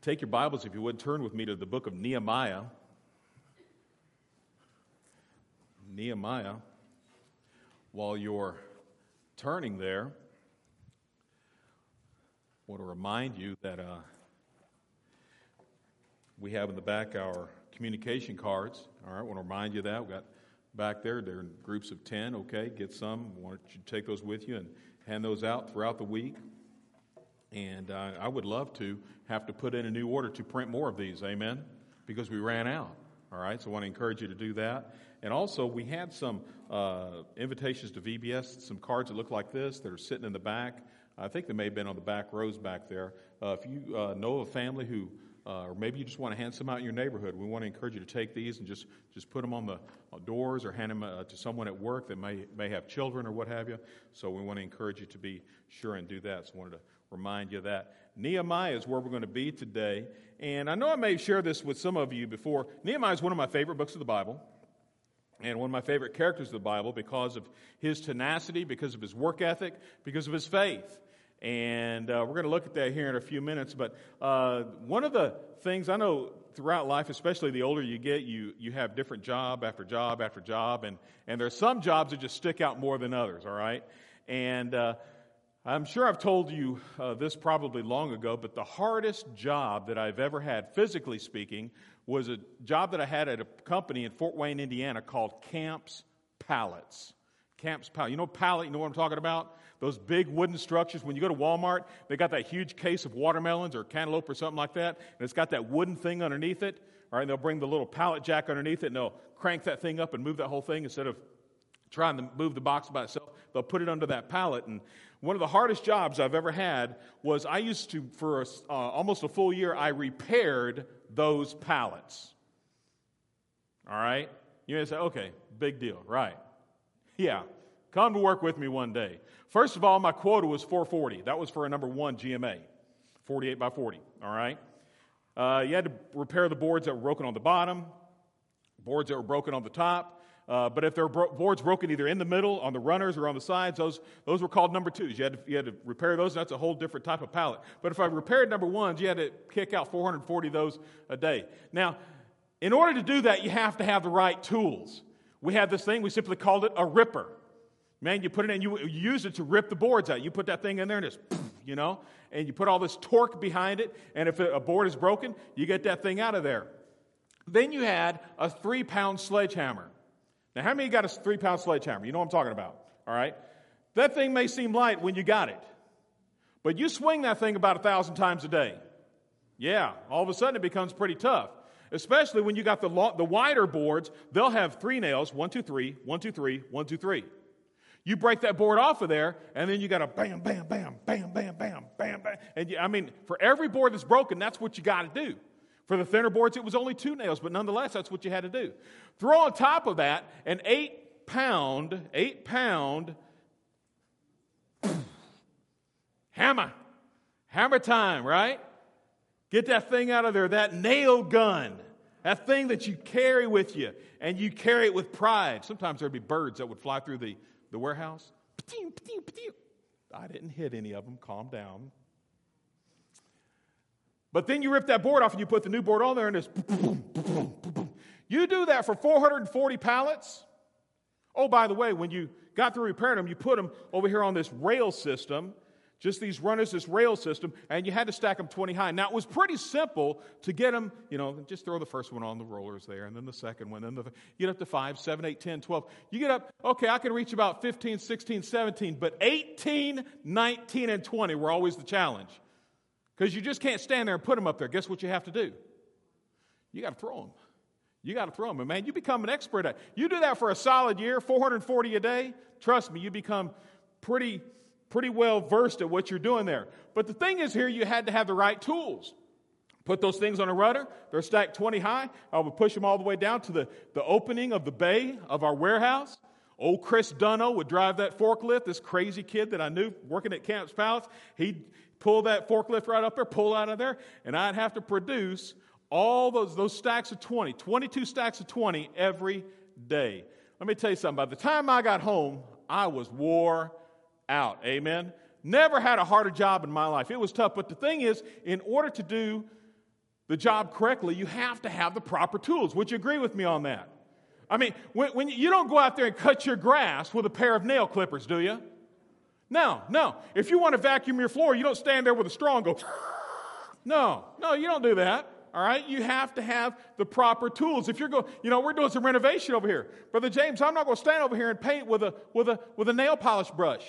Take your Bibles, if you would, turn with me to the book of Nehemiah. Nehemiah. While you're turning there, I want to remind you that we have in the back our communication cards. All right, I want to remind you that. We've got back there, they're in groups of 10. Okay, get some. I want you to take those with you and hand those out throughout the week. And I would love to have to put in a new order to print more of these, amen, because we ran out, all right? So I want to encourage you to do that. And also, we had some invitations to VBS, some cards that look like this that are sitting in the back. I think they may have been on the back rows back there. If you know of a family who, or maybe you just want to hand some out in your neighborhood, we want to encourage you to take these and just put them on the doors or hand them to someone at work that may have children or what have you. So we want to encourage you to be sure and do that. So I wanted to remind you of that. Nehemiah is where we're going to be today. And I know I may share this with some of you before. Nehemiah is one of my favorite books of the Bible and one of my favorite characters of the Bible because of his tenacity, because of his work ethic, because of his faith. And we're going to look at that here in a few minutes. But one of the things I know throughout life, especially the older you get, you have different job after job after job. And there's some jobs that just stick out more than others, all right? And I'm sure I've told you this probably long ago, but the hardest job that I've ever had, physically speaking, was a job that I had at a company in Fort Wayne, Indiana called Camps Pallets. Camps Pallets. You know pallet, you know what I'm talking about? Those big wooden structures. When you go to Walmart, they got that huge case of watermelons or cantaloupe or something like that, and it's got that wooden thing underneath it. All right, and they'll bring the little pallet jack underneath it, and they'll crank that thing up and move that whole thing instead of trying to move the box by itself. They'll put it under that pallet. And one of the hardest jobs I've ever had was I used to, for almost a full year, I repaired those pallets. All right? You may say, okay, big deal, right? Yeah, come to work with me one day. First of all, my quota was 440. That was for a number 1 GMA, 48 by 40, all right? You had to repair the boards that were broken on the bottom, boards that were broken on the top. But if there were boards broken either in the middle, on the runners, or on the sides, those were called number 2s. You had to repair those, and that's a whole different type of pallet. But if I repaired number 1s, you had to kick out 440 of those a day. Now, in order to do that, you have to have the right tools. We had this thing, we simply called it a ripper. Man, you put it in, you use it to rip the boards out. You put that thing in there and it's, and you put all this torque behind it, and if a board is broken, you get that thing out of there. Then you had a 3-pound sledgehammer. Now, how many got a 3-pound sledgehammer? You know what I'm talking about, all right? That thing may seem light when you got it, but you swing that thing about 1,000 times a day. Yeah, all of a sudden it becomes pretty tough, especially when you got the wider boards. They'll have 3 nails, 1, 2, 3, 1, 2, 3, 1, 2, 3. You break that board off of there, and then you got a bam, bam, bam, bam, bam, bam, bam, bam. And for every board that's broken, that's what you got to do. For the thinner boards, it was only 2 nails, but nonetheless, that's what you had to do. Throw on top of that an 8-pound hammer time, right? Get that thing out of there, that nail gun, that thing that you carry with you, and you carry it with pride. Sometimes there'd be birds that would fly through the warehouse. I didn't hit any of them. Calm down. But then you rip that board off and you put the new board on there and it's boom, boom, boom, boom, boom. You do that for 440 pallets. Oh, by the way, when you got through repairing them, you put them over here on this rail system, just these runners, this rail system, and you had to stack them 20 high. Now, it was pretty simple to get them, just throw the first one on the rollers there, and then the second one, then you get up to 5, 7, 8, 10, 12. You get up, okay, I can reach about 15, 16, 17, but 18, 19, and 20 were always the challenge. Because you just can't stand there and put them up there. Guess what you have to do? You got to throw them. You got to throw them. And man, you become an expert at it. You do that for a solid year, 440 a day. Trust me, you become pretty well versed at what you're doing there. But the thing is here, you had to have the right tools. Put those things on a rudder. They're stacked 20 high. I would push them all the way down to the opening of the bay of our warehouse. Old Chris Dunno would drive that forklift, this crazy kid that I knew working at Camps Pallets. He'd pull that forklift right up there, pull out of there, and I'd have to produce all those stacks of 20, 22 stacks of 20 every day. Let me tell you something. By the time I got home, I was wore out. Amen? Never had a harder job in my life. It was tough. But the thing is, in order to do the job correctly, you have to have the proper tools. Would you agree with me on that? I mean, when you don't go out there and cut your grass with a pair of nail clippers, do you? No. If you want to vacuum your floor, you don't stand there with a straw and go, no, you don't do that. All right? You have to have the proper tools. If you're going, we're doing some renovation over here. Brother James, I'm not going to stand over here and paint with a nail polish brush.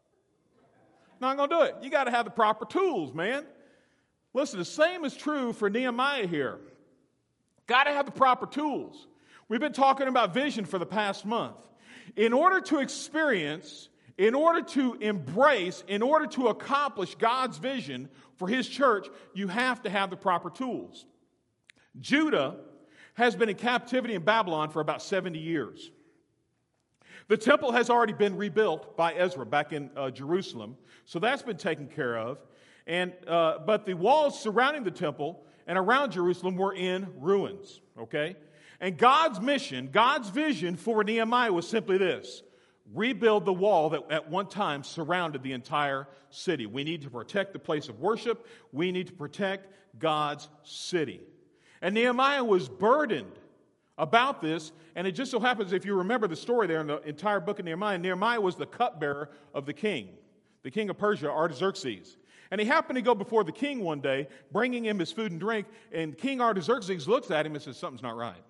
Not going to do it. You got to have the proper tools, man. Listen, the same is true for Nehemiah here. Got to have the proper tools. We've been talking about vision for the past month. In order to experience, in order to embrace, in order to accomplish God's vision for His church, you have to have the proper tools. Judah has been in captivity in Babylon for about 70 years. The temple has already been rebuilt by Ezra back in Jerusalem, so that's been taken care of. But the walls surrounding the temple and around Jerusalem were in ruins, okay? And God's mission, God's vision for Nehemiah was simply this: rebuild the wall that at one time surrounded the entire city. We need to protect the place of worship. We need to protect God's city. And Nehemiah was burdened about this, and it just so happens, if you remember the story there in the entire book of Nehemiah, Nehemiah was the cupbearer of the king of Persia, Artaxerxes. And he happened to go before the king one day, bringing him his food and drink, and King Artaxerxes looks at him and says, something's not right.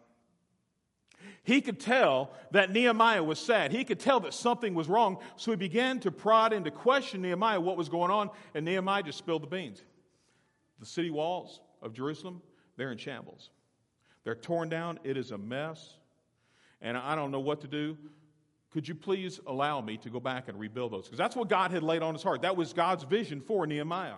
He could tell that Nehemiah was sad. He could tell that something was wrong, so he began to prod and to question Nehemiah what was going on, and Nehemiah just spilled the beans. The city walls of Jerusalem, they're in shambles. They're torn down. It is a mess, and I don't know what to do. Could you please allow me to go back and rebuild those? Because that's what God had laid on his heart. That was God's vision for Nehemiah.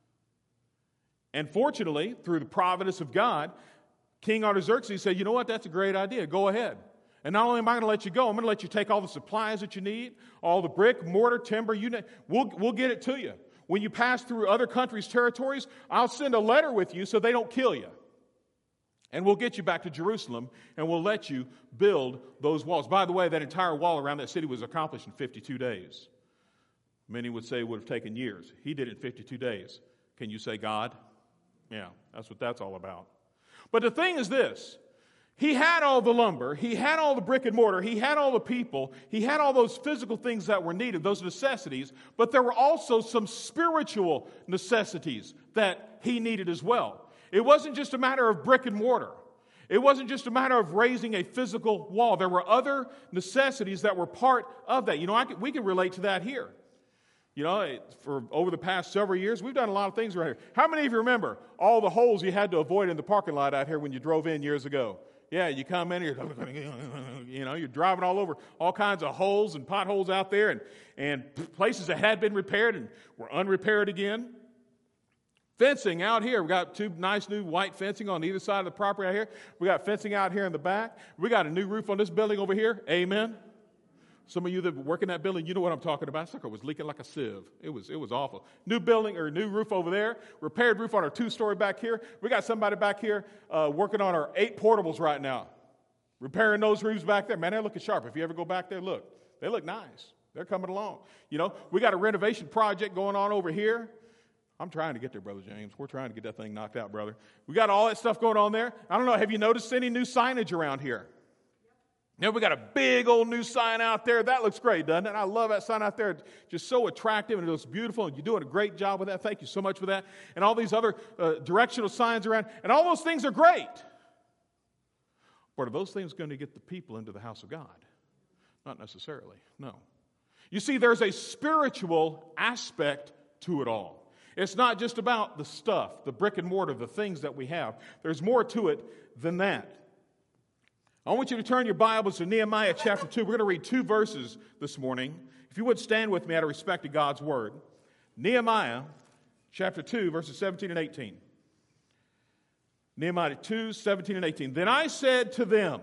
And fortunately, through the providence of God, King Artaxerxes said, you know what, that's a great idea. Go ahead. And not only am I going to let you go, I'm going to let you take all the supplies that you need, all the brick, mortar, timber, we'll get it to you. When you pass through other countries' territories, I'll send a letter with you so they don't kill you. And we'll get you back to Jerusalem, and we'll let you build those walls. By the way, that entire wall around that city was accomplished in 52 days. Many would say it would have taken years. He did it in 52 days. Can you say God? Yeah, that's what that's all about. But the thing is this: he had all the lumber, he had all the brick and mortar, he had all the people, he had all those physical things that were needed, those necessities, but there were also some spiritual necessities that he needed as well. It wasn't just a matter of brick and mortar. It wasn't just a matter of raising a physical wall. There were other necessities that were part of that. We can relate to that here. For over the past several years, we've done a lot of things around here. How many of you remember all the holes you had to avoid in the parking lot out here when you drove in years ago? Yeah, you come in, you're driving all over, all kinds of holes and potholes out there, and places that had been repaired and were unrepaired again. Fencing out here. We got two nice new white fencing on either side of the property out here. We got fencing out here in the back. We got a new roof on this building over here. Amen. Some of you that work in that building, you know what I'm talking about. It was leaking like a sieve. It was awful. New building or new roof over there. Repaired roof on our 2-story back here. We got somebody back here working on our 8 portables right now. Repairing those roofs back there. Man, they're looking sharp. If you ever go back there, look. They look nice. They're coming along. We got a renovation project going on over here. I'm trying to get there, Brother James. We're trying to get that thing knocked out, brother. We got all that stuff going on there. I don't know, have you noticed any new signage around here? We got a big old new sign out there. That looks great, doesn't it? I love that sign out there. It's just so attractive, and it looks beautiful, and you're doing a great job with that. Thank you so much for that. And all these other directional signs around, and all those things are great. But are those things going to get the people into the house of God? Not necessarily, no. You see, there's a spiritual aspect to it all. It's not just about the stuff, the brick and mortar, the things that we have. There's more to it than that. I want you to turn your Bibles to Nehemiah chapter 2. We're going to read 2 verses this morning. If you would stand with me out of respect to God's word. Nehemiah chapter 2, verses 17 and 18. Nehemiah 2, 17 and 18. Then I said to them,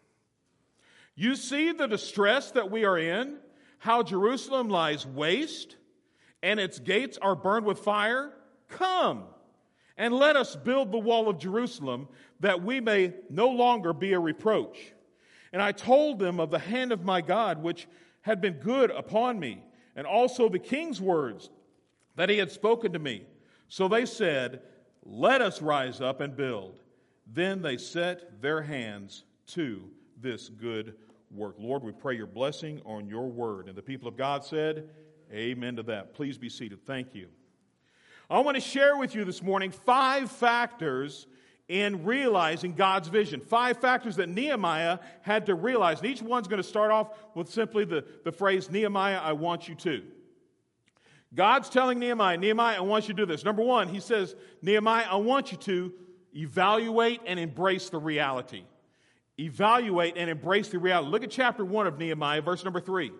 you see the distress that we are in, how Jerusalem lies waste, and its gates are burned with fire? Come, and let us build the wall of Jerusalem, that we may no longer be a reproach. And I told them of the hand of my God, which had been good upon me, and also the king's words that he had spoken to me. So they said, let us rise up and build. Then they set their hands to this good work. Lord, we pray your blessing on your word. And the people of God said, amen to that. Please be seated. Thank you. I want to share with you this morning 5 factors in realizing God's vision. 5 factors that Nehemiah had to realize. And each one's going to start off with simply the phrase, Nehemiah, I want you to. God's telling Nehemiah, Nehemiah, I want you to do this. Number 1, he says, Nehemiah, I want you to evaluate and embrace the reality. Evaluate and embrace the reality. Look at chapter 1 of Nehemiah, verse number 3.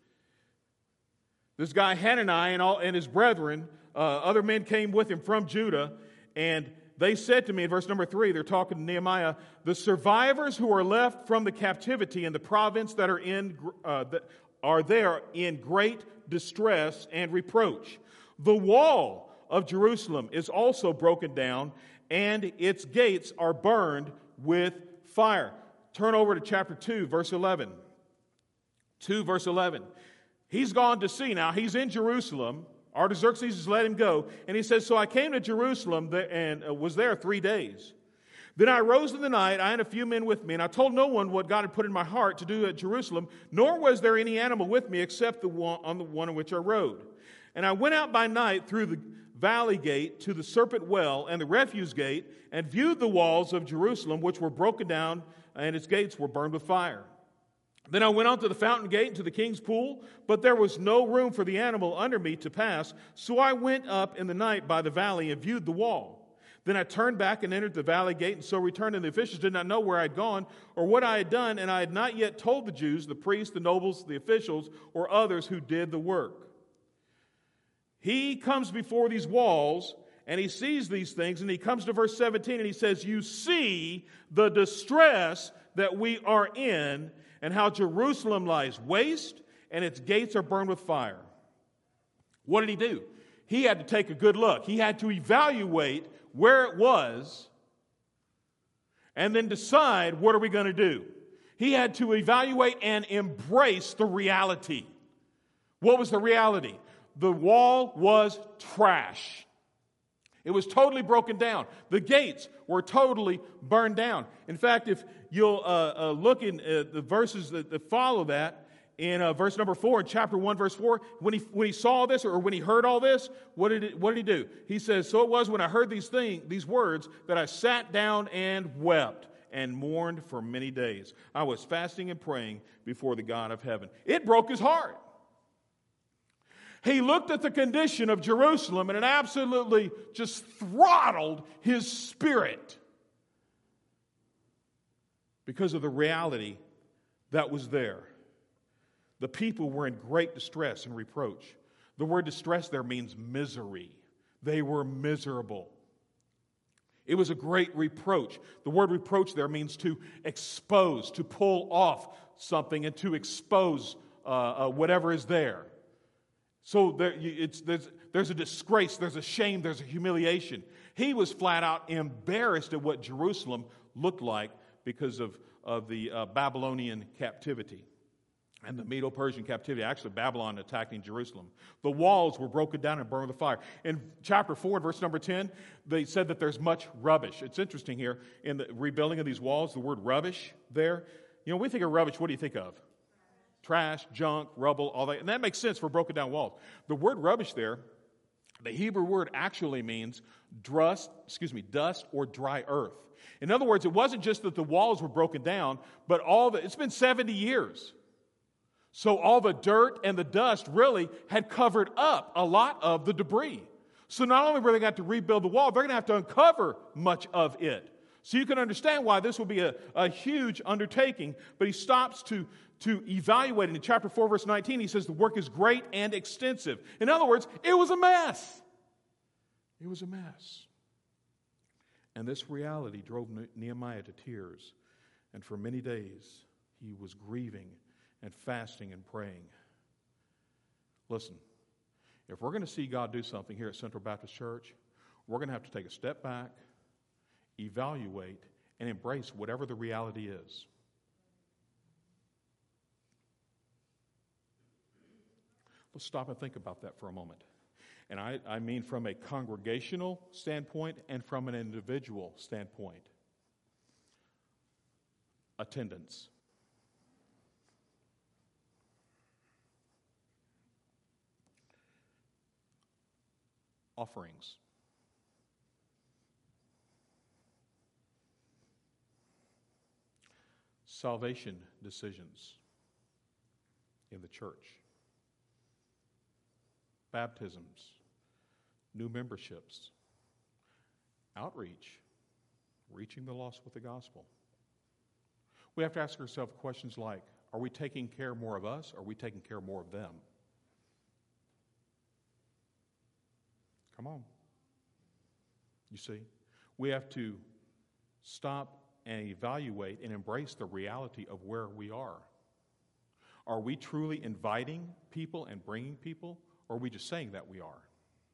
This guy Hanani and his brethren, other men came with him from Judah, and they said to me in verse number 3, they're talking to Nehemiah, the survivors who are left from the captivity in the province that are there in great distress and reproach. The wall of Jerusalem is also broken down, and its gates are burned with fire. Turn over to chapter 2, verse 11. 2, verse 11. He's gone to see now. He's in Jerusalem. Artaxerxes has let him go. And he says, so I came to Jerusalem and was there 3 days. Then I rose in the night, I and a few men with me, and I told no one what God had put in my heart to do at Jerusalem, nor was there any animal with me except the one on which I rode. And I went out by night through the valley gate to the serpent well and the refuse gate, and viewed the walls of Jerusalem, which were broken down, and its gates were burned with fire. Then I went on to the fountain gate and to the king's pool, but there was no room for the animal under me to pass, so I went up in the night by the valley and viewed the wall. Then I turned back and entered the valley gate, and so returned, and the officials did not know where I had gone or what I had done, and I had not yet told the Jews, the priests, the nobles, the officials, or others who did the work. He comes before these walls, and he sees these things, and he comes to verse 17, and he says, you see the distress that we are in, and how Jerusalem lies waste, and its gates are burned with fire. What did he do? He had to take a good look. He had to evaluate where it was, and then decide, what are we going to do? He had to evaluate and embrace the reality. What was the reality? The wall was trash. It was totally broken down. The gates were totally burned down. In fact, if you'll look in the verses that follow that, in verse number 4, in chapter 1, verse 4, when he saw this, or when he heard all this, what did he do? He says, so it was when I heard these words, that I sat down and wept and mourned for many days. I was fasting and praying before the God of heaven. It broke his heart. He looked at the condition of Jerusalem, and it absolutely just throttled his spirit because of the reality that was there. The people were in great distress and reproach. The word distress there means misery. They were miserable. It was a great reproach. The word reproach there means to expose, to pull off something and to expose whatever is there. So there's a disgrace, there's a shame, there's a humiliation. He was flat out embarrassed at what Jerusalem looked like because of the Babylonian captivity and the Medo-Persian captivity. Actually, Babylon attacking Jerusalem. The walls were broken down and burned with fire. In chapter 4, verse number 10, they said that there's much rubbish. It's interesting here, in the rebuilding of these walls, the word rubbish there. You know, when we think of rubbish, what do you think of? Trash, junk, rubble, all that. And that makes sense for broken down walls. The word rubbish there, the Hebrew word actually means dust or dry earth. In other words, it wasn't just that the walls were broken down, but it's been 70 years. So all the dirt and the dust really had covered up a lot of the debris. So not only were they going to have to rebuild the wall, they're going to have to uncover much of it. So you can understand why this will be a huge undertaking. But he stops to evaluate it. In chapter 4, verse 19, he says the work is great and extensive. In other words, it was a mess. It was a mess. And this reality drove Nehemiah to tears. And for many days, he was grieving and fasting and praying. Listen, if we're going to see God do something here at Central Baptist Church, we're going to have to take a step back, evaluate, and embrace whatever the reality is. Let's stop and think about that for a moment. And I mean from a congregational standpoint and from an individual standpoint. Attendance. Offerings. Salvation decisions in the church. Baptisms. New memberships. Outreach. Reaching the lost with the gospel. We have to ask ourselves questions like, are we taking care more of us, or are we taking care more of them? Come on. You see, we have to stop and evaluate and embrace the reality of where we are. Are we truly inviting people and bringing people, or are we just saying that we are?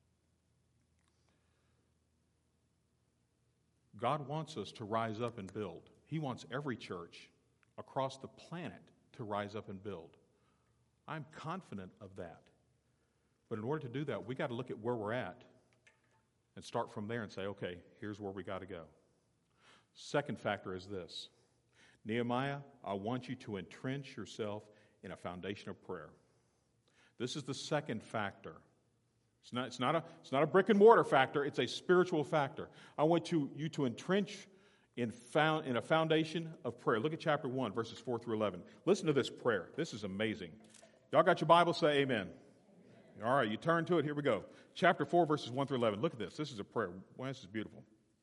God wants us to rise up and build. He wants every church across the planet to rise up and build. I'm confident of that. But in order to do that, we got to look at where we're at and start from there and say, okay, here's where we got to go. Second factor is this. Nehemiah, I want you to entrench yourself in a foundation of prayer. This is the second factor. It's not a brick and mortar factor, it's a spiritual factor. I want you to entrench in a foundation of prayer. Look at chapter 1, verses 4 through 11. Listen to this prayer. This is amazing. Y'all got your Bible? Say amen. All right, you turn to it. Here we go. Chapter 4, verses 1 through 11. Look at this. This is a prayer. Wow, this is beautiful.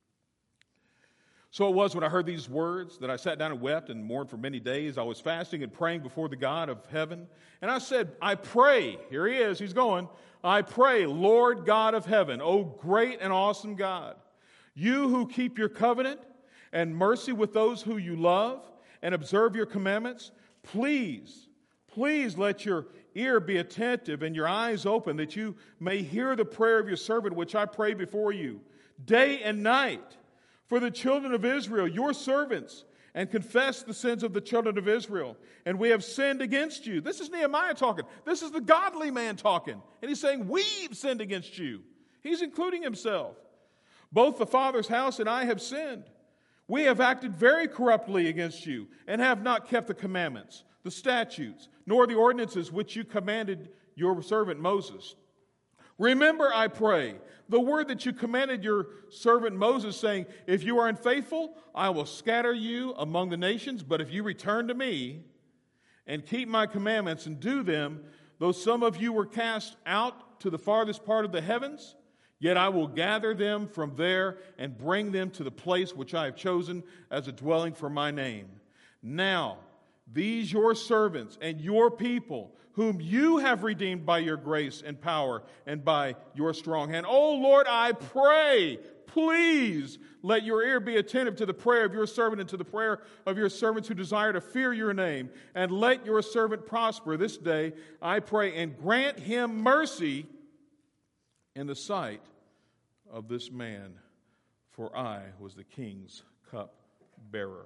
So it was when I heard these words that I sat down and wept and mourned for many days. I was fasting and praying before the God of heaven. And I said, I pray. Here he is. He's going. I pray, Lord God of heaven, O great and awesome God, you who keep your covenant and mercy with those who you love and observe your commandments, please let your ear be attentive and your eyes open, that you may hear the prayer of your servant, which I pray before you day and night for the children of Israel, your servants, and confess the sins of the children of Israel. And we have sinned against you. This is Nehemiah talking. This is the godly man talking. And he's saying, we've sinned against you. He's including himself. Both the Father's house and I have sinned. We have acted very corruptly against you and have not kept the commandments, the statutes, nor the ordinances which you commanded your servant Moses. Remember, I pray, the word that you commanded your servant Moses, saying, if you are unfaithful, I will scatter you among the nations. But if you return to me and keep my commandments and do them, though some of you were cast out to the farthest part of the heavens, yet I will gather them from there and bring them to the place which I have chosen as a dwelling for my name. Now, these your servants and your people, whom you have redeemed by your grace and power and by your strong hand. Oh Lord, I pray, please let your ear be attentive to the prayer of your servant and to the prayer of your servants who desire to fear your name. And let your servant prosper this day, I pray, and grant him mercy in the sight of this man, for I was the king's cupbearer.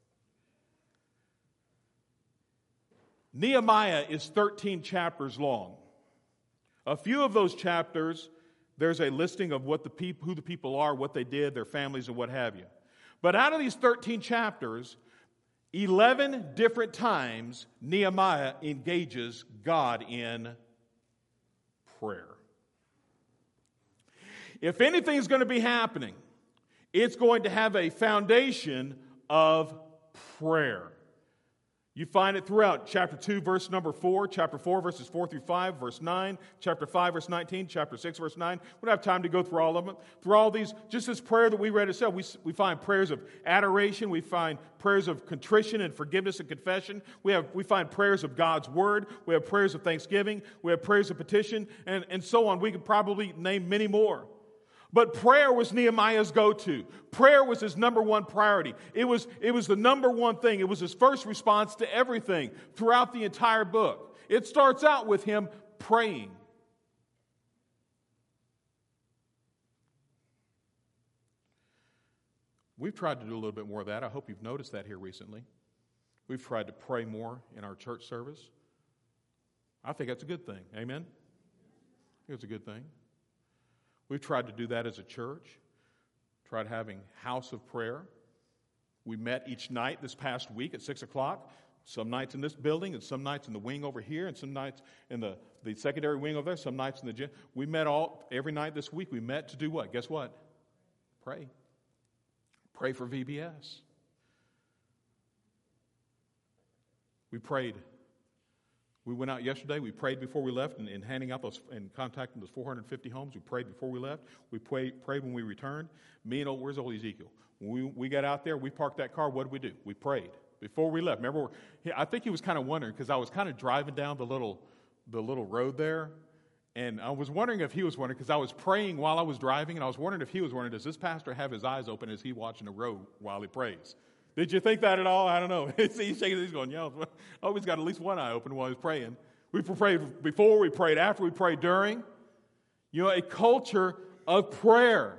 Nehemiah is 13 chapters long. A few of those chapters, there's a listing of who the people are, what they did, their families, and what have you. But out of these 13 chapters, 11 different times Nehemiah engages God in prayer. If anything's going to be happening, it's going to have a foundation of prayer. You find it throughout chapter 2, verse number 4, chapter 4, verses 4 through 5, verse 9, chapter 5, verse 19, chapter 6, verse 9. We don't have time to go through all of them. Through all these, just this prayer that we read itself, we find prayers of adoration, we find prayers of contrition and forgiveness and confession. We find prayers of God's word, we have prayers of thanksgiving, we have prayers of petition, and so on. We could probably name many more. But prayer was Nehemiah's go-to. Prayer was his number one priority. It was the number one thing. It was his first response to everything throughout the entire book. It starts out with him praying. We've tried to do a little bit more of that. I hope you've noticed that here recently. We've tried to pray more in our church service. I think that's a good thing. Amen? I think it's a good thing. We've tried to do that as a church, tried having house of prayer. We met each night this past week at 6 o'clock, some nights in this building and some nights in the wing over here and some nights in the secondary wing over there, some nights in the gym. We met every night this week. We met to do what? Guess what? Pray. Pray for VBS. We prayed. We went out yesterday. We prayed before we left and handing out those and contacting those 450 homes. We prayed before we left. We prayed when we returned. Where's old Ezekiel? When we got out there, we parked that car. What did we do? We prayed before we left. Remember, I think he was kind of wondering because I was kind of driving down the little road there, and I was wondering if he was wondering because I was praying while I was driving, and I was wondering if he was wondering, does this pastor have his eyes open as he watching the road while he prays? Did you think that at all? I don't know. He's shaking. He's going, yeah. I always got at least one eye open while he's praying. We prayed before, we prayed after, we prayed during. A culture of prayer.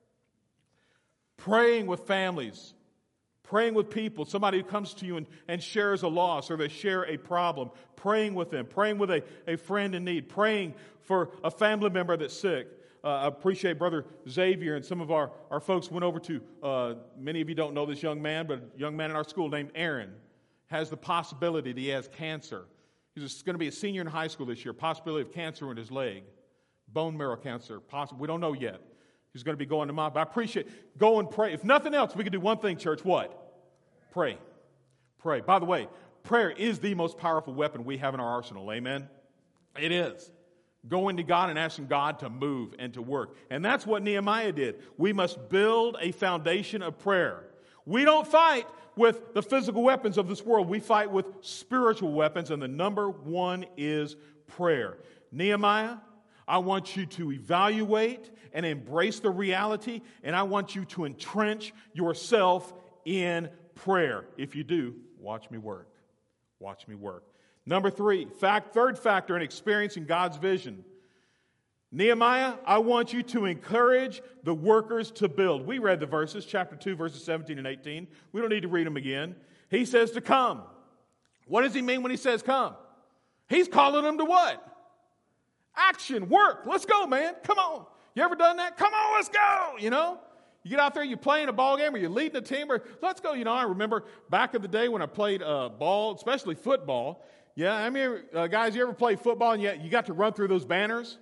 Praying with families. Praying with people. Somebody who comes to you and shares a loss or they share a problem. Praying with them. Praying with a friend in need. Praying for a family member that's sick. I appreciate Brother Xavier and some of our folks went over to, many of you don't know this young man, but a young man in our school named Aaron has the possibility that he has cancer. He's going to be a senior in high school this year, possibility of cancer in his leg, bone marrow cancer, possible. We don't know yet. He's going to be going to but I appreciate, go and pray. If nothing else, we can do one thing, church, what? Pray. Pray. By the way, prayer is the most powerful weapon we have in our arsenal, amen? It is. Going to God and asking God to move and to work. And that's what Nehemiah did. We must build a foundation of prayer. We don't fight with the physical weapons of this world. We fight with spiritual weapons, and the number one is prayer. Nehemiah, I want you to evaluate and embrace the reality, and I want you to entrench yourself in prayer. If you do, watch me work. Watch me work. Number three, third factor in experiencing God's vision. Nehemiah, I want you to encourage the workers to build. We read the verses, chapter 2, verses 17 and 18. We don't need to read them again. He says to come. What does he mean when he says come? He's calling them to what? Action, work. Let's go, man. Come on. You ever done that? Come on, let's go. You get out there, you're playing a ball game or you're leading a team or let's go. I remember back in the day when I played ball, especially football. Yeah, I mean, guys, you ever play football and you got to run through those banners?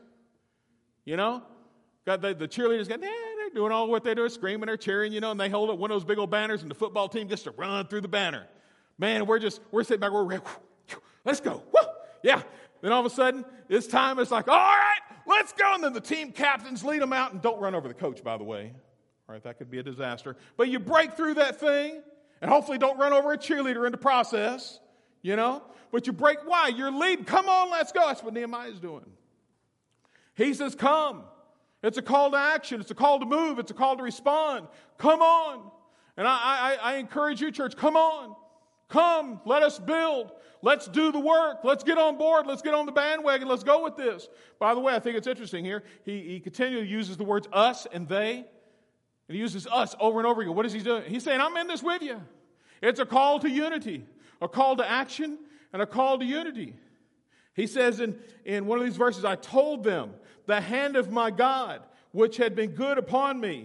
Got the cheerleaders they're doing all what they're doing, screaming, they're cheering, and they hold up one of those big old banners and the football team gets to run through the banner. Man, we're sitting back, let's go. Woo! Yeah. Then all of a sudden, it's time, it's like, all right, let's go. And then the team captains lead them out and don't run over the coach, by the way. All right, that could be a disaster. But you break through that thing and hopefully don't run over a cheerleader in the process. But you break, why? You're leading. Come on, let's go. That's what Nehemiah is doing. He says, come. It's a call to action. It's a call to move. It's a call to respond. Come on. And I encourage you, church, come on. Come, let us build. Let's do the work. Let's get on board. Let's get on the bandwagon. Let's go with this. By the way, I think it's interesting here. He continually uses the words us and they. And he uses us over and over again. What is he doing? He's saying, I'm in this with you. It's a call to unity, a call to action, and a call to unity. He says in one of these verses, I told them, the hand of my God, which had been good upon me.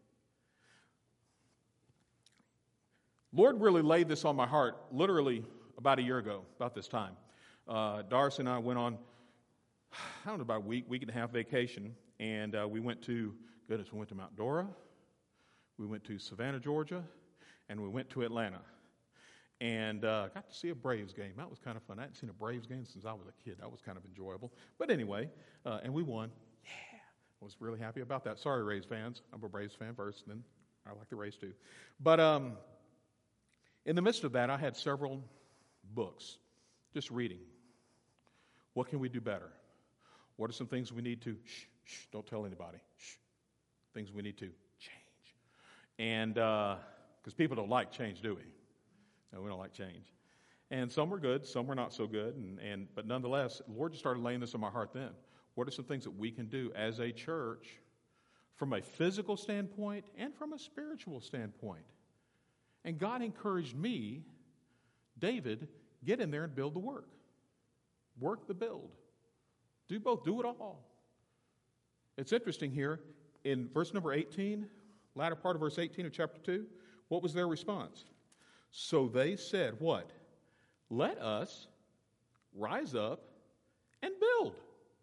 Lord really laid this on my heart literally about a year ago, about this time. Darcy and I went on, I don't know, about a week and a half vacation, and we went to Mount Dora, we went to Savannah, Georgia, and we went to Atlanta. And got to see a Braves game. That was kind of fun. I hadn't seen a Braves game since I was a kid. That was kind of enjoyable. But anyway, and we won. Yeah, I was really happy about that. Sorry, Rays fans. I'm a Braves fan first, and then I like the Rays too. But in the midst of that, I had several books, just reading. What can we do better? What are some things we need to, don't tell anybody, things we need to change. And because people don't like change, do we? No, we don't like change. And some were good, some were not so good. But nonetheless, the Lord just started laying this on my heart then. What are some things that we can do as a church from a physical standpoint and from a spiritual standpoint? And God encouraged me, David, get in there and build the work. Work the build. Do both. Do it all. It's interesting here, in verse number 18, latter part of verse 18 of chapter 2, what was their response? So they said, what? Let us rise up and build.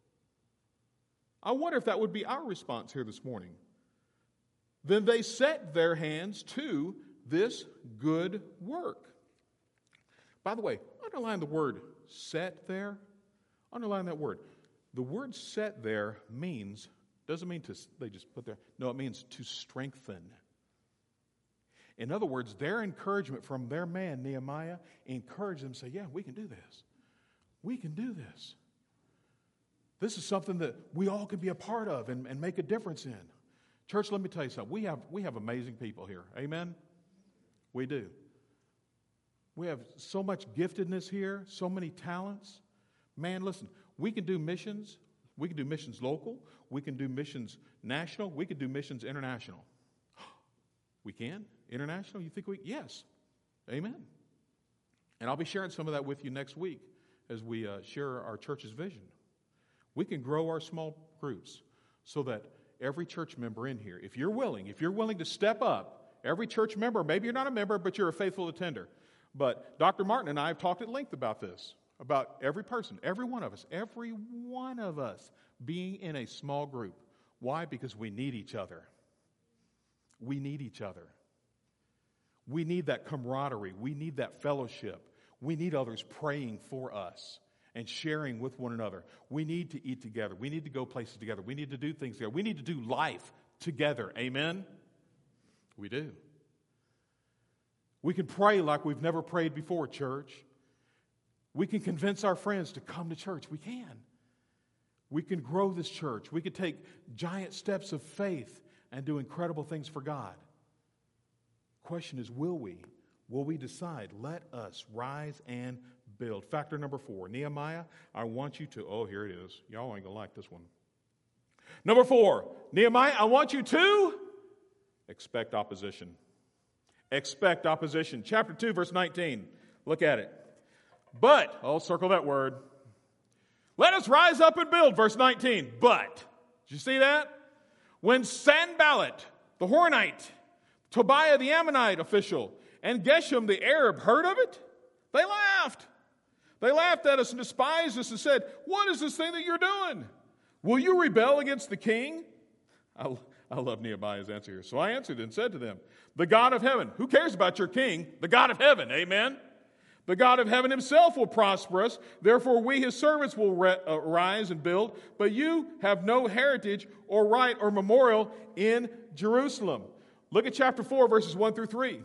I wonder if that would be our response here this morning. Then they set their hands to this good work. By the way, underline the word set there. Underline that word. The word set there doesn't mean they just put there. No, it means to strengthen. In other words, their encouragement from their man, Nehemiah, encouraged them to say, yeah, we can do this. We can do this. This is something that we all can be a part of and make a difference in. Church, let me tell you something. We have amazing people here. Amen? We do. We have so much giftedness here, so many talents. Man, listen, we can do missions. We can do missions local. We can do missions national. We can do missions international. We can? International? You think we? Yes. Amen. And I'll be sharing some of that with you next week as we share our church's vision. We can grow our small groups so that every church member in here, if you're willing to step up, every church member, maybe you're not a member, but you're a faithful attender. But Dr. Martin and I have talked at length about this, about every person, every one of us being in a small group. Why? Because we need each other. We need each other. We need that camaraderie. We need that fellowship. We need others praying for us and sharing with one another. We need to eat together. We need to go places together. We need to do things together. We need to do life together. Amen? We do. We can pray like we've never prayed before, church. We can convince our friends to come to church. We can. We can grow this church. We can take giant steps of faith and do incredible things for God. Question is, will we? Will we decide? Let us rise and build. Factor number 4. Nehemiah, I want you to, here it is. Y'all ain't going to like this one. Number 4, Nehemiah, I want you to expect opposition. Expect opposition. Chapter 2, verse 19. Look at it. But, I'll circle that word. Let us rise up and build, verse 19. But, did you see that? When Sanballat, the Horonite, Tobiah, the Ammonite official, and Geshem, the Arab, heard of it, they laughed. They laughed at us and despised us and said, what is this thing that you're doing? Will you rebel against the king? I love Nehemiah's answer here. So I answered and said to them, the God of heaven, who cares about your king? The God of heaven, amen? The God of heaven himself will prosper us. Therefore, we, his servants, will rise and build. But you have no heritage or right or memorial in Jerusalem. Look at chapter 4, verses 1 through 3.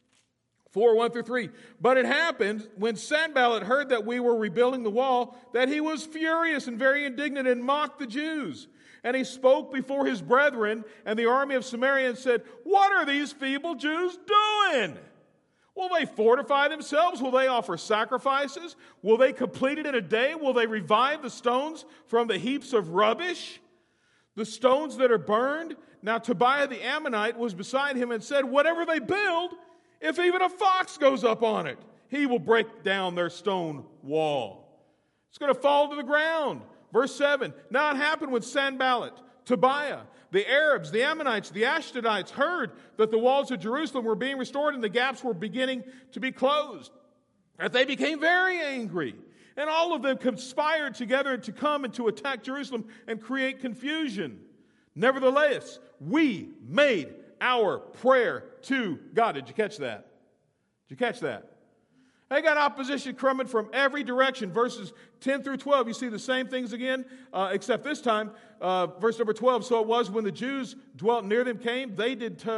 4, 1 through 3. But it happened when Sanballat heard that we were rebuilding the wall, that he was furious and very indignant and mocked the Jews. And he spoke before his brethren and the army of Samaria and said, what are these feeble Jews doing? Will they fortify themselves? Will they offer sacrifices? Will they complete it in a day? Will they revive the stones from the heaps of rubbish? The stones that are burned? Now Tobiah the Ammonite was beside him and said, whatever they build, if even a fox goes up on it, he will break down their stone wall. It's going to fall to the ground. Verse 7, now it happened when Sanballat, Tobiah, the Arabs, the Ammonites, the Ashdodites heard that the walls of Jerusalem were being restored and the gaps were beginning to be closed, that they became very angry. And all of them conspired together to come and to attack Jerusalem and create confusion. Nevertheless, we made our prayer to God. Did you catch that? Did you catch that? They got opposition coming from every direction. Verses 10 through 12, you see the same things again, except this time, verse number 12. So it was when the Jews dwelt near them came, they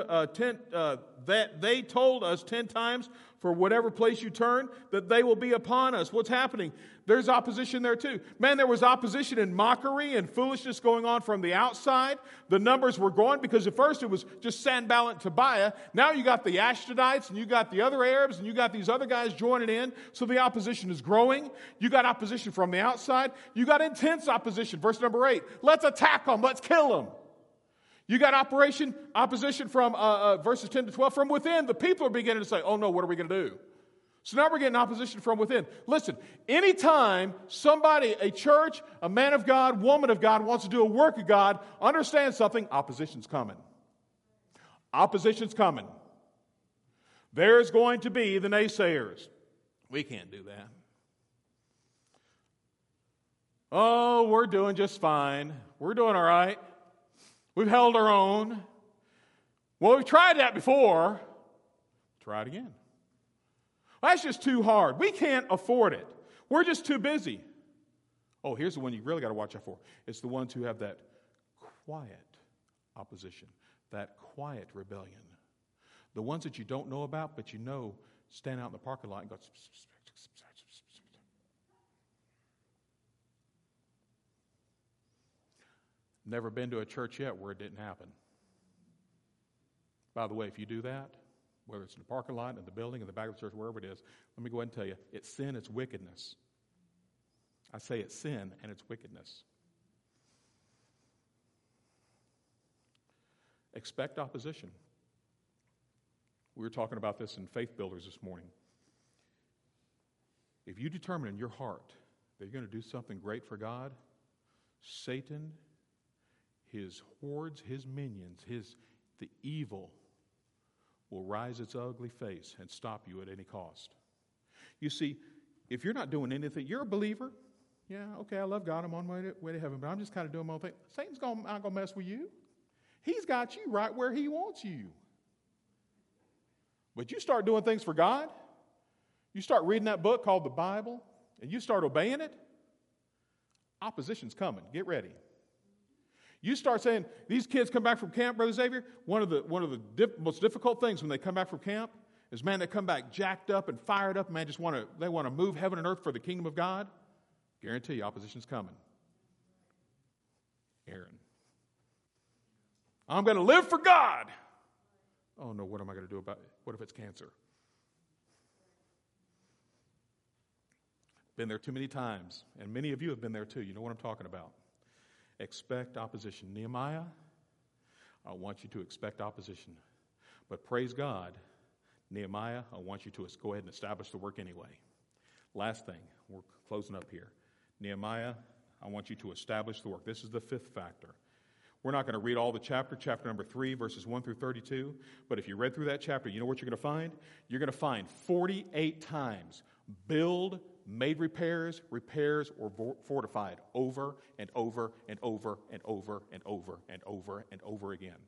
told us 10 times, for whatever place you turn, that they will be upon us. What's happening? There's opposition there too. Man, there was opposition and mockery and foolishness going on from the outside. The numbers were growing because at first it was just Sanballat and Tobiah. Now you got the Ashdodites and you got the other Arabs and you got these other guys joining in. So the opposition is growing. You got opposition from the outside. You got intense opposition. Verse number 8. Let's attack them. Let's kill them. You got opposition from verses 10 to 12 from within. The people are beginning to say, oh no, what are we going to do? So now we're getting opposition from within. Listen, anytime somebody, a church, a man of God, woman of God wants to do a work of God, understand something, opposition's coming. Opposition's coming. There's going to be the naysayers. We can't do that. Oh, we're doing just fine. We're doing all right. We've held our own. Well, we've tried that before. Try it again. Well, that's just too hard. We can't afford it. We're just too busy. Oh, here's the one you really got to watch out for. It's the ones who have that quiet opposition, that quiet rebellion. The ones that you don't know about, but you know stand out in the parking lot and go. Never been to a church yet where it didn't happen. By the way, if you do that, whether it's in the parking lot, in the building, in the back of the church, wherever it is, let me go ahead and tell you, it's sin, it's wickedness. I say it's sin and it's wickedness. Expect opposition. We were talking about this in Faith Builders this morning. If you determine in your heart that you're going to do something great for God, Satan, his hordes, his minions, the evil will rise its ugly face and stop you at any cost. You see, if you're not doing anything, you're a believer. Yeah, okay, I love God. I'm on my way to heaven, but I'm just kind of doing my own thing. Satan's not going to mess with you. He's got you right where he wants you. But you start doing things for God, you start reading that book called the Bible, and you start obeying it, opposition's coming. Get ready. You start saying, these kids come back from camp, Brother Xavier, one of the most difficult things when they come back from camp is, man, they come back jacked up and fired up, man, they want to move heaven and earth for the kingdom of God. Guarantee you, opposition's coming. Aaron. I'm going to live for God. Oh, no, what am I going to do about it? What if it's cancer? Been there too many times, and many of you have been there too. You know what I'm talking about. Expect opposition. Nehemiah, I want you to expect opposition. But praise God, Nehemiah, I want you to go ahead and establish the work anyway. Last thing, we're closing up here. Nehemiah, I want you to establish the work. This is the fifth factor. We're not going to read all the chapter number 3, verses 1 through 32. But if you read through that chapter, you know what you're going to find? You're going to find 48 times build, made repairs, or fortified over and over and over and over and over and over and over again.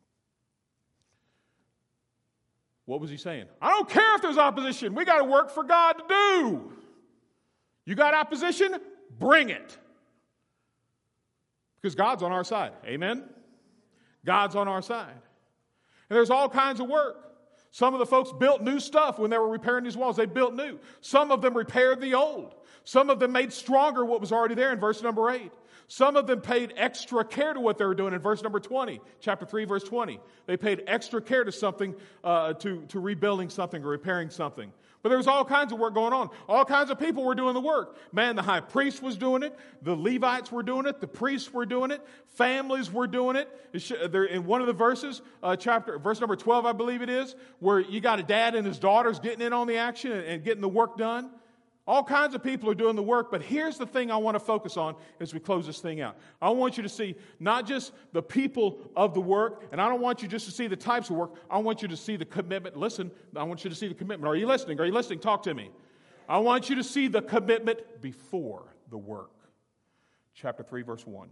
What was he saying? I don't care if there's opposition. We got to work for God to do. You got opposition? Bring it. Because God's on our side. Amen? God's on our side. And there's all kinds of work. Some of the folks built new stuff when they were repairing these walls. They built new. Some of them repaired the old. Some of them made stronger what was already there in verse number 8. Some of them paid extra care to what they were doing in verse number 20, chapter 3, verse 20. They paid extra care to something, to rebuilding something or repairing something. But there was all kinds of work going on. All kinds of people were doing the work. Man, the high priest was doing it. The Levites were doing it. The priests were doing it. Families were doing it. In one of the verses, verse number 12, I believe it is, where you got a dad and his daughters getting in on the action and getting the work done. All kinds of people are doing the work, but here's the thing I want to focus on as we close this thing out. I want you to see not just the people of the work, and I don't want you just to see the types of work. I want you to see the commitment. Listen, I want you to see the commitment. Are you listening? Are you listening? Talk to me. I want you to see the commitment before the work. Chapter 3, verse 1.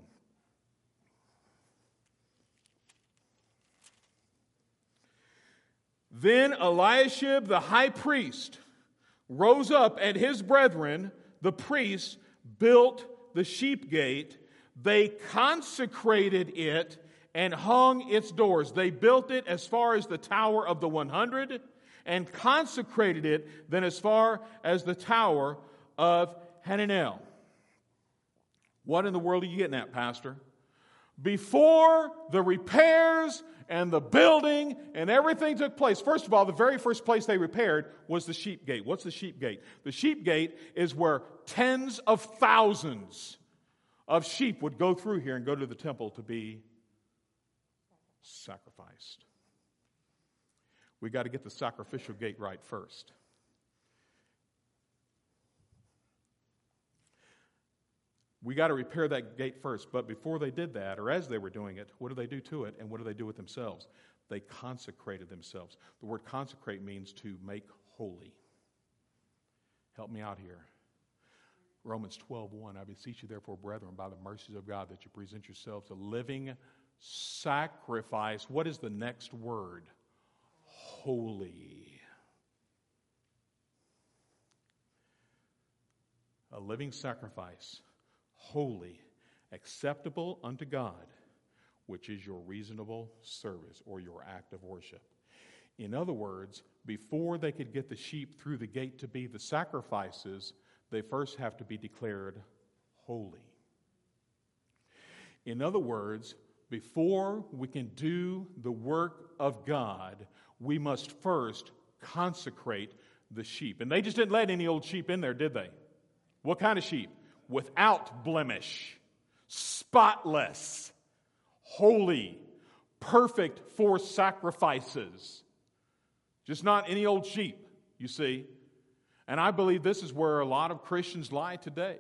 Then Eliashib the high priest rose up, and his brethren, the priests, built the sheep gate. They consecrated it and hung its doors. They built it as far as the Tower of the 100 and consecrated it then as far as the Tower of Hananel. What in the world are you getting at, Pastor? Before the repairs and the building and everything took place. First of all, the very first place they repaired was the sheep gate. What's the sheep gate? The sheep gate is where tens of thousands of sheep would go through here and go to the temple to be sacrificed. We got to get the sacrificial gate right first. We got to repair that gate first. But before they did that, or as they were doing it, what do they do to it, and what do they do with themselves? They consecrated themselves. The word consecrate means to make holy. Help me out here. Romans 12:1, I beseech you therefore, brethren, by the mercies of God, that you present yourselves a living sacrifice. What is the next word? Holy. A living sacrifice, holy, acceptable unto God, which is your reasonable service or your act of worship. In other words, before they could get the sheep through the gate to be the sacrifices, they first have to be declared holy. In other words, before we can do the work of God, we must first consecrate the sheep. And they just didn't let any old sheep in there, did they? What kind of sheep? Without blemish, spotless, holy, perfect for sacrifices. Just not any old sheep, you see. And I believe this is where a lot of Christians lie today.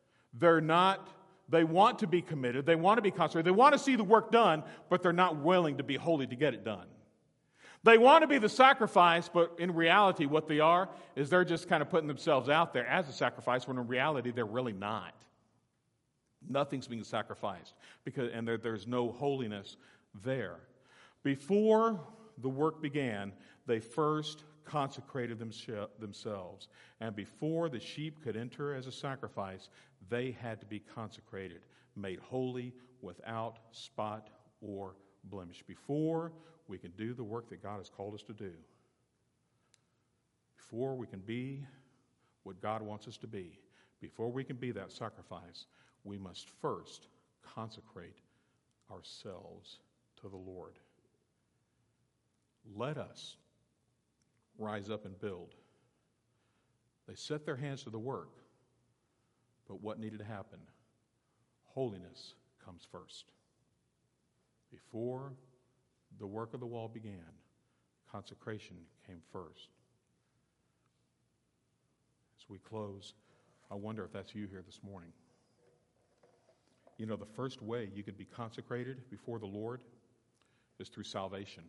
They want to be committed, they want to be consecrated, they want to see the work done, but they're not willing to be holy to get it done. They want to be the sacrifice, but in reality what they are is they're just kind of putting themselves out there as a sacrifice, when in reality they're really not. Nothing's being sacrificed, and there's no holiness there. Before the work began, they first consecrated themselves. And before the sheep could enter as a sacrifice, they had to be consecrated, made holy, without spot or blemish. Before we can do the work that God has called us to do, before we can be what God wants us to be, before we can be that sacrifice, we must first consecrate ourselves to the Lord. Let us rise up and build. They set their hands to the work, but what needed to happen? Holiness comes first. Before the work of the wall began, consecration came first. As we close, I wonder if that's you here this morning. You know, the first way you could be consecrated before the Lord is through salvation.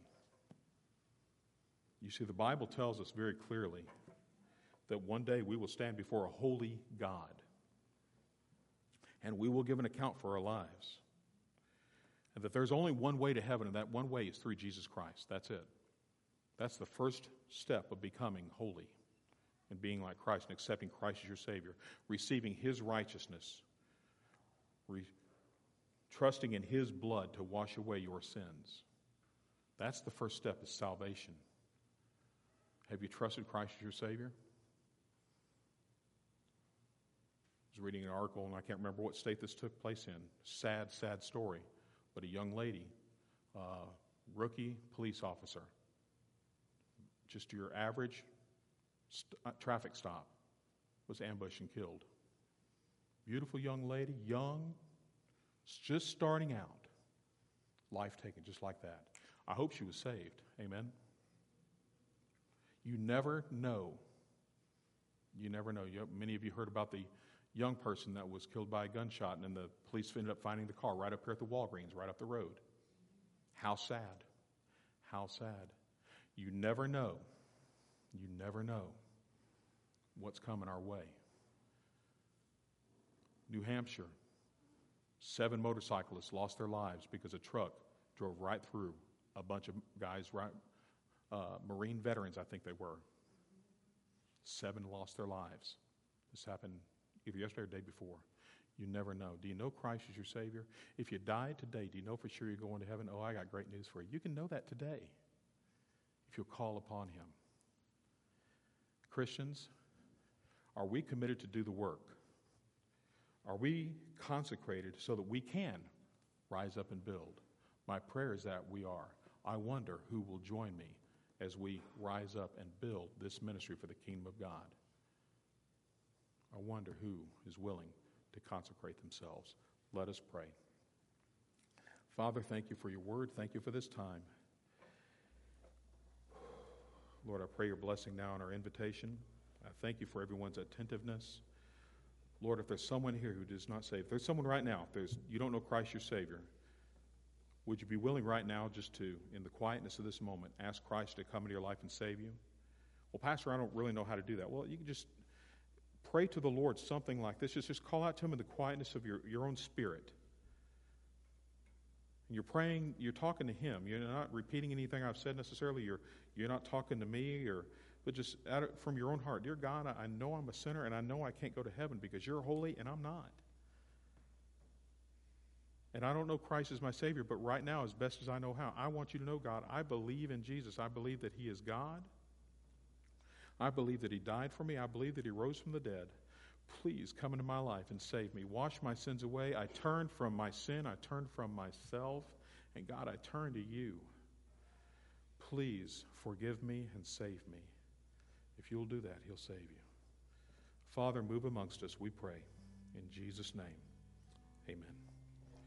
You see, the Bible tells us very clearly that one day we will stand before a holy God, and we will give an account for our lives. And that there's only one way to heaven, and that one way is through Jesus Christ. That's it. That's the first step of becoming holy and being like Christ and accepting Christ as your Savior, receiving His righteousness, trusting in His blood to wash away your sins. That's the first step, is salvation. Have you trusted Christ as your Savior? I was reading an article, and I can't remember what state this took place in. Sad, sad story. But a young lady, rookie police officer, just your average traffic stop, was ambushed and killed. Beautiful young lady, young, just starting out. Life taken just like that. I hope she was saved. Amen. You never know. You never know. Many of you heard about the young person that was killed by a gunshot, and then the police ended up finding the car right up here at the Walgreens, right up the road. How sad. How sad. You never know. You never know what's coming our way. New Hampshire, 7 motorcyclists lost their lives because a truck drove right through a bunch of guys, Marine veterans, I think they were. 7 lost their lives. This happened either yesterday or the day before. You never know. Do you know Christ as your Savior? If you died today, do you know for sure you're going to heaven? Oh, I got great news for you. You can know that today if you'll call upon Him. Christians, are we committed to do the work? Are we consecrated so that we can rise up and build? My prayer is that we are. I wonder who will join me as we rise up and build this ministry for the kingdom of God. I wonder who is willing to consecrate themselves. Let us pray. Father, thank you for your word. Thank you for this time. Lord, I pray your blessing now on our invitation. I thank you for everyone's attentiveness. Lord, if there's someone here who is not saved, if there's someone right now, if you don't know Christ your Savior, would you be willing right now just to, in the quietness of this moment, ask Christ to come into your life and save you? Well, Pastor, I don't really know how to do that. Well, you can just pray to the Lord something like this. Just call out to Him in the quietness of your own spirit. And you're praying, you're talking to Him. You're not repeating anything I've said necessarily. You're not talking to me, but just from your own heart. Dear God, I know I'm a sinner, and I know I can't go to heaven because you're holy and I'm not. And I don't know Christ as my Savior, but right now, as best as I know how, I want you to know, God, I believe in Jesus. I believe that He is God. I believe that He died for me. I believe that He rose from the dead. Please come into my life and save me. Wash my sins away. I turn from my sin. I turn from myself. And God, I turn to you. Please forgive me and save me. If you'll do that, He'll save you. Father, move amongst us, we pray. In Jesus' name, amen.